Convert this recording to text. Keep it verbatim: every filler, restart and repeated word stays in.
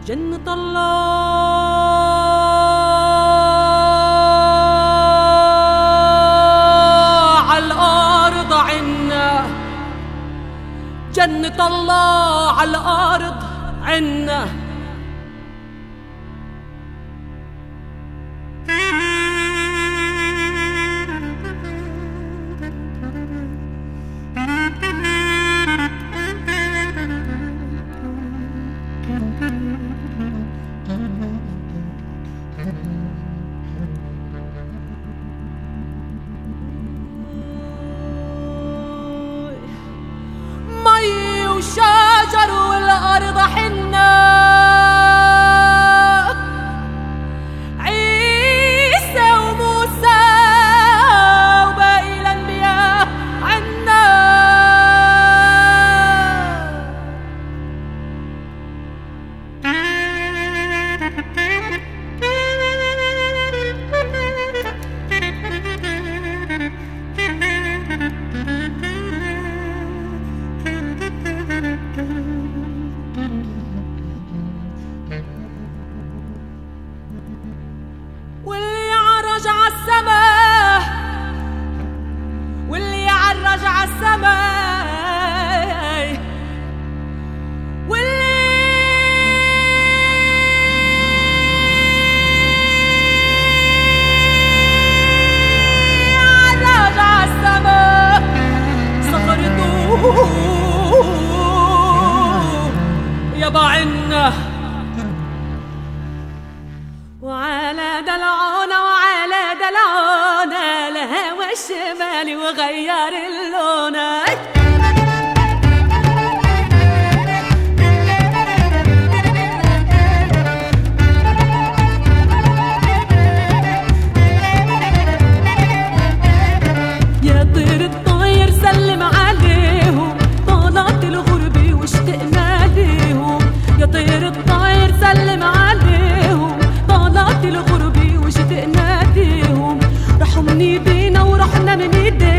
جنة الله عالأرض عنا، جنة الله عالأرض عنا. مي وشجر والأرض حنا، عيسى وموسى وباقي الأنبياء عنا. واللي عرج عالسما، واللي عرج عالسما، واللي عرج عالسما صخرته يابا عنا. وعلى دلعونا وعلى دلعونا الهوى الشمالي وغير اللون. يا طير الطير سلم عليهم، طالت الغربة واشتقنا ليهم. يا طير الطير سلم عليهم، طالت الغربة واشتقنا ليهم. رحوا من ايدينا ورحنا من ايدينا،